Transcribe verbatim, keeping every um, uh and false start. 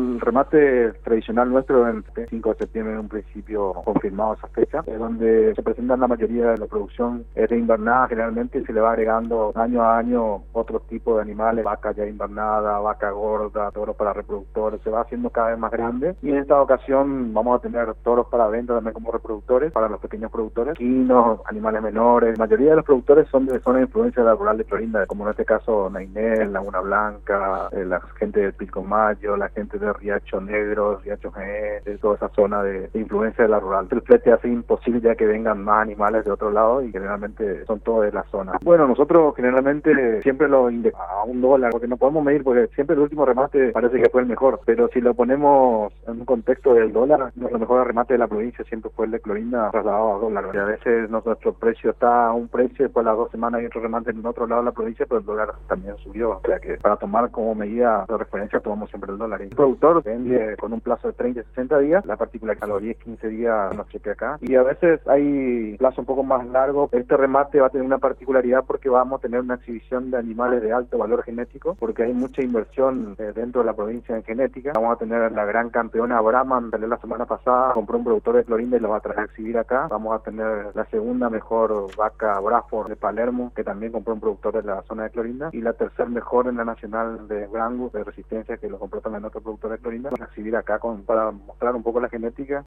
el remate tradicional nuestro en el cinco de septiembre en un principio confirmado esa fecha, es donde se presentan la mayoría de la producción es de invernada generalmente y se le va agregando año a año otro tipo de animales, vaca ya invernada, vaca gorda, toros para reproductores, se va haciendo cada vez más grande y en esta ocasión vamos a tener toros para venta también como reproductores para los pequeños productores, quinos, animales menores. La mayoría de los productores son de zona de influencia de la rural de Clorinda, como en este caso Nainel, Laguna Blanca, eh, la gente del Pilcomayo, la gente de Riacho Negro, Riacho G E, de toda esa zona de, de influencia de la rural. El flete hace imposible ya que vengan más animales de otro lado y generalmente son todos de la zona. Bueno, nosotros generalmente siempre lo indexamos a un dólar, porque no podemos medir, porque siempre el último remate parece que fue el mejor, pero si lo ponemos en un contexto del dólar, lo mejor remate de la provincia siempre fue el de Clorinda trasladado a dólar. Y a veces nuestro precio está a un precio, después a las dos semanas hay otro remate en otro lado de la provincia, pero el dólar también subió. O sea que para tomar como medida de referencia tomamos siempre el dólar. Y el productor vende con un plazo de treinta a sesenta días, la particularidad a los diez a quince días no cheque acá. Y a veces hay plazo un poco más largo. Este remate va a tener una particularidad porque vamos a tener una exhibición de animales de alto valor genético, porque hay mucha inversión eh, dentro de la provincia en genética. Vamos a tener la gran campeona Brahman, salió la semana pasada, compró un productor de Clorinda y lo va a traer a exhibir acá. Vamos a tener la segunda mejor vaca Braford de Palermo, que también compró un productor de la zona de Clorinda, y la tercer mejor en la nacional de Brangus, de Resistencia, que lo compró también otro productor de Clorinda, para exhibir acá con, para mostrar un poco la genética.